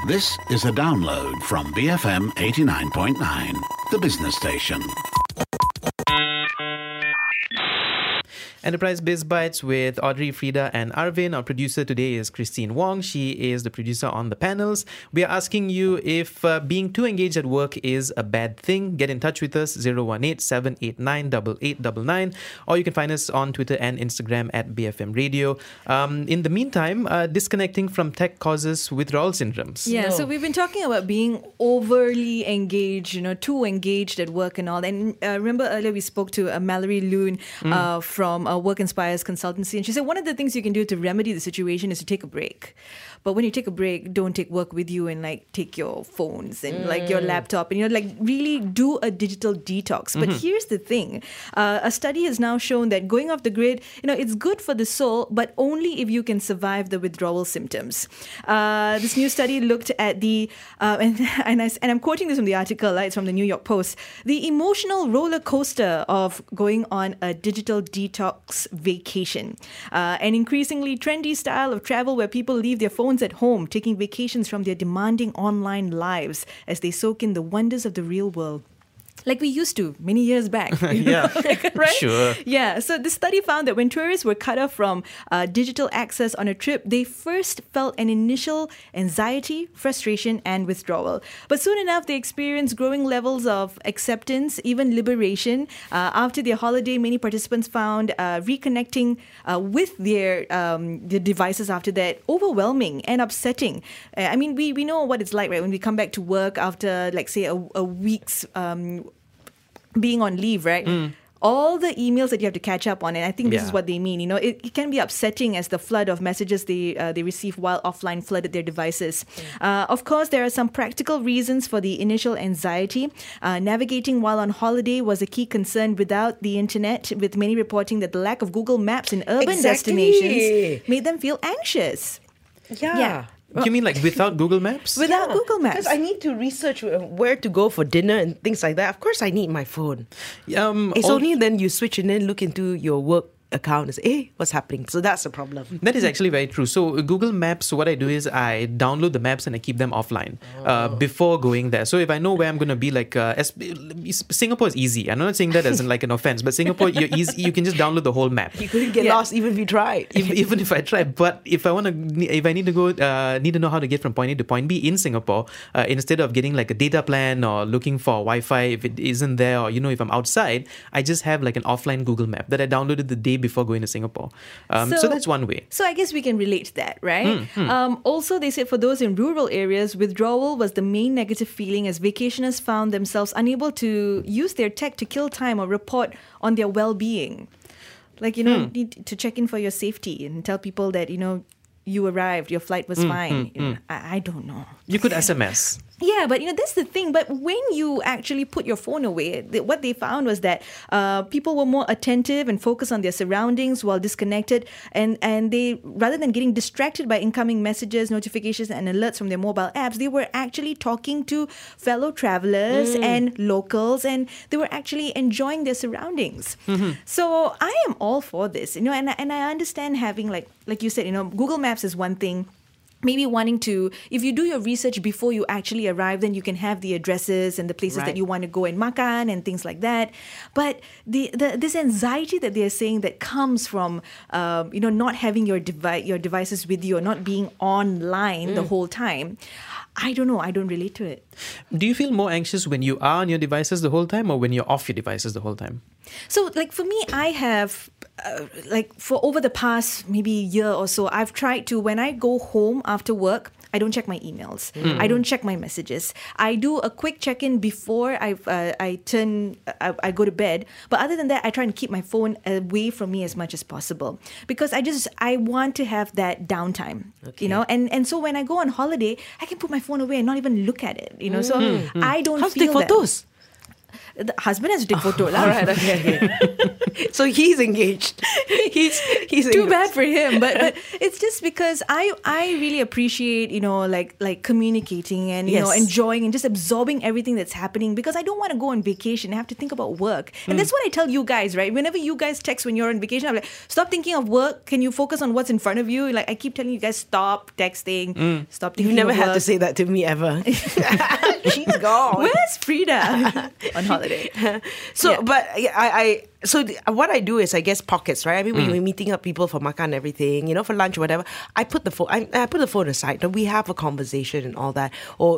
This is a download from BFM 89.9, the business station. Enterprise Biz Bites with Audrey, Frida and Arvin. Our producer today is Christine Wong. She is the producer on the panels. We are asking you if being too engaged at work is a bad thing. Get in touch with us, 018-789-8899. Or you can find us on Twitter and Instagram at BFM Radio. In the meantime, disconnecting from tech causes withdrawal syndromes. Yeah, so we've been talking about being overly engaged, too engaged at work and all. And remember earlier we spoke to Mallory Loon from Work Inspires Consultancy, and she said one of the things you can do to remedy the situation is to take a break. But when you take a break, don't take work with you and take your phones and your laptop and really do a digital detox. But here's the thing: a study has now shown that going off the grid, it's good for the soul, but only if you can survive the withdrawal symptoms. This new study looked at the and I'm quoting this from the article. It's from the New York Post. The emotional roller coaster of going on a digital detox vacation, an increasingly trendy style of travel where people leave their phones at home, taking vacations from their demanding online lives as they soak in the wonders of the real world. Like we used to many years back. Yeah, right? Sure. Yeah, so the study found that when tourists were cut off from digital access on a trip, they first felt an initial anxiety, frustration, and withdrawal. But soon enough, they experienced growing levels of acceptance, even liberation. After their holiday, many participants found reconnecting with their devices after that overwhelming and upsetting. We know what it's like, right? When we come back to work after, say, a week's being on leave, right? All the emails that you have to catch up on, and I think this is what they mean. It can be upsetting as the flood of messages they receive while offline flooded their devices. Of course, there are some practical reasons for the initial anxiety. Navigating while on holiday was a key concern without the internet, with many reporting that the lack of Google Maps in urban destinations made them feel anxious. Yeah. You mean without Google Maps? Without Google Maps. Because I need to research where to go for dinner and things like that. Of course, I need my phone. It's only then you switch and then look into your work account and say, hey, what's happening? So that's the problem. That is actually very true. So Google Maps, what I do is I download the maps and I keep them offline before going there. So if I know where I'm going to be, Singapore is easy. I'm not saying that as an offense, but Singapore, you can just download the whole map. You couldn't get lost even if you tried. Even if I try. But if I need to go, need to know how to get from point A to point B in Singapore, instead of getting a data plan or looking for Wi-Fi if it isn't there, or if I'm outside, I just have an offline Google map that I downloaded the day before going to Singapore. So that's one way. So I guess we can relate to that, right? Also, they said for those in rural areas, withdrawal was the main negative feeling as vacationers found themselves unable to use their tech to kill time or report on their well-being. Need to check in for your safety and tell people that, you arrived, your flight was fine. I don't know. You could SMS. Yeah, but that's the thing. But when you actually put your phone away, what they found was that people were more attentive and focused on their surroundings while disconnected, and they, rather than getting distracted by incoming messages, notifications, and alerts from their mobile apps, they were actually talking to fellow travelers and locals, and they were actually enjoying their surroundings. So I am all for this, and I understand having like you said, Google Maps is one thing. Maybe wanting to, if you do your research before you actually arrive, then you can have the addresses and the places that you want to go and makan and things like that. But this anxiety that they're saying that comes from, not having your devices with you or not being online the whole time, I don't know. I don't relate to it. Do you feel more anxious when you are on your devices the whole time or when you're off your devices the whole time? So, for me, I have, for over the past maybe year or so, I've tried to, when I go home after work, I don't check my emails. I don't check my messages. I do a quick check-in before I go to bed. But other than that, I try and keep my phone away from me as much as possible because I want to have that downtime, And so when I go on holiday, I can put my phone away and not even look at it, So I don't How's feel the photos? The husband has to take photo. All right, okay. So he's engaged. He's too bad for him. But it's just because I really appreciate, like communicating and, enjoying and just absorbing everything that's happening, because I don't want to go on vacation and have to think about work. And that's what I tell you guys, right? Whenever you guys text when you're on vacation, I'm like, stop thinking of work. Can you focus on what's in front of you? Like, I keep telling you guys, stop texting. Stop thinking You never of had work. to say that to me ever. She's gone. Where's Frida on holiday? But what I do is, I guess, pockets, right? I mean, when we're meeting up people for makan and everything, for lunch or whatever, I put the phone. I put the phone aside. And we have a conversation and all that. Or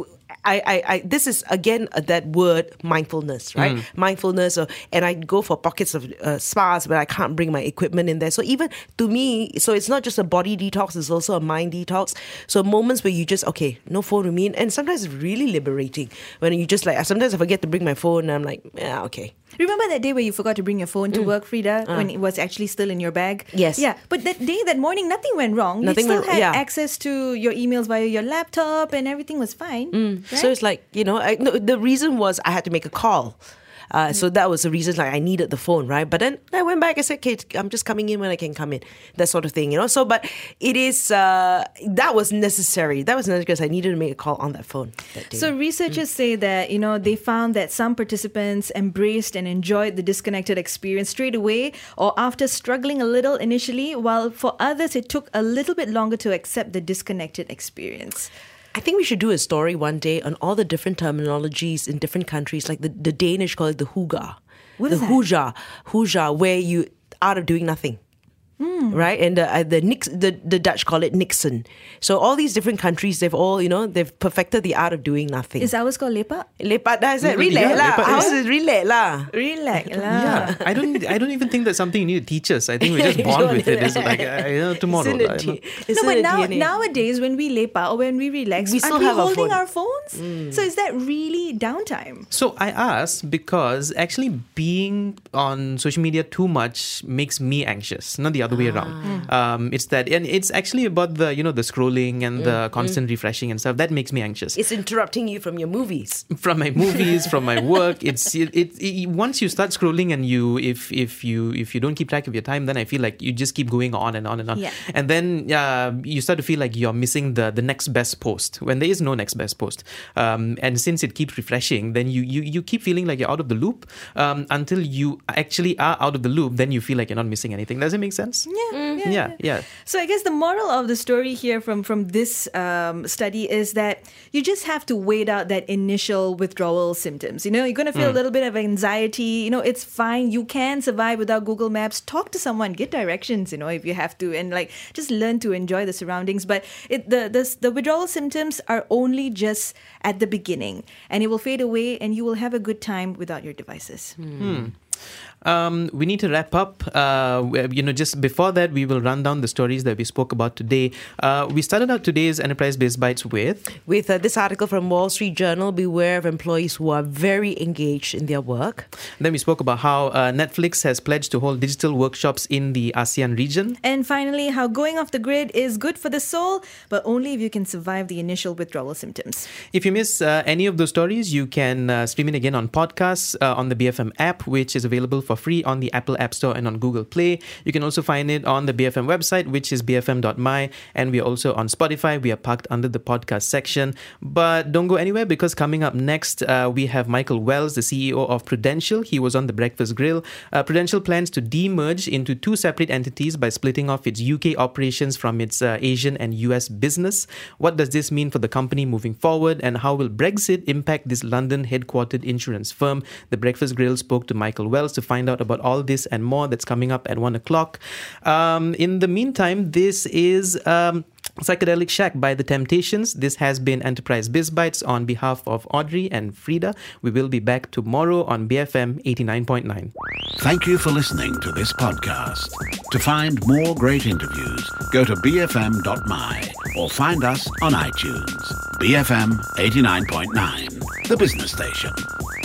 I this is again that word mindfulness, right? Mindfulness, and I go for pockets of spas where I can't bring my equipment in there. So even to me, so it's not just a body detox; it's also a mind detox. So moments where you just no phone with me, and sometimes it's really liberating when you just sometimes I forget to bring my phone, and I'm like, yeah, okay. Remember that day where you forgot to bring your phone to work, Frida, when it was actually still in your bag? Yes. Yeah, but that morning, nothing went wrong. You still had access to your emails via your laptop and everything was fine. Right? So it's like, the reason was I had to make a call. So that was the reason, I needed the phone, right? But then I went back, I said, okay, I'm just coming in when I can come in. That sort of thing, So, but it is, that was necessary. That was necessary because I needed to make a call on that phone that day. So researchers say that, they found that some participants embraced and enjoyed the disconnected experience straight away or after struggling a little initially, while for others, it took a little bit longer to accept the disconnected experience. I think we should do a story one day on all the different terminologies in different countries. Like the Danish call it the hygge. What is that? Hygge, where you out of doing nothing. Right, and the Dutch call it Nixon. So all these different countries, they've all they've perfected the art of doing nothing. Is ours called lepak? Lepak, that's it. Relax lah. Ours is relax lah. Relax lah. Yeah, I don't even think that's something you need to teach us. I think we're just born with it. It's like tomorrow. Nowadays when we lepak or when we relax, we still aren't we have our holding phone. our phones? So is that really downtime? So I asked because actually being on social media too much makes me anxious, not the other way around. It's that, and it's actually about the the scrolling and the constant refreshing and stuff that makes me anxious. It's interrupting you from your movies, from my movies, from my work. It's once you start scrolling and if you don't keep track of your time, then I feel like you just keep going on and on and on. Yeah. And then you start to feel like you're missing the next best post when there is no next best post. And since it keeps refreshing, then you keep feeling like you're out of the loop until you actually are out of the loop. Then you feel like you're not missing anything. Does it make sense? Yeah. So I guess the moral of the story here from this study is that you just have to wait out that initial withdrawal symptoms. You're going to feel a little bit of anxiety. It's fine. You can survive without Google Maps. Talk to someone, get directions, if you have to, and just learn to enjoy the surroundings. But the withdrawal symptoms are only just at the beginning, and it will fade away, and you will have a good time without your devices. We need to wrap up. Just before that, we will run down the stories that we spoke about today. We started out today's Enterprise Biz Bites with this article from Wall Street Journal. Beware of employees who are very engaged in their work. Then we spoke about how Netflix has pledged to hold digital workshops in the ASEAN region. And finally, how going off the grid is good for the soul, but only if you can survive the initial withdrawal symptoms. If you miss any of those stories, you can stream it again on podcasts on the BFM app, which is available for free on the Apple App Store and on Google Play. You can also find it on the BFM website, which is bfm.my, and we are also on Spotify. We are parked under the podcast section. But don't go anywhere, because coming up next, we have Michael Wells, the CEO of Prudential. He was on The Breakfast Grill. Prudential plans to de-merge into two separate entities by splitting off its UK operations from its Asian and US business. What does this mean for the company moving forward, and how will Brexit impact this London-headquartered insurance firm? The Breakfast Grill spoke to Michael Wells to find out about all this and more. That's coming up at 1 o'clock. In the meantime, this is Psychedelic Shack by The Temptations. This has been Enterprise Biz Bites on behalf of Audrey and Frida. We will be back tomorrow on BFM 89.9. Thank you for listening to this podcast. To find more great interviews, go to bfm.my or find us on iTunes. BFM 89.9, the business station.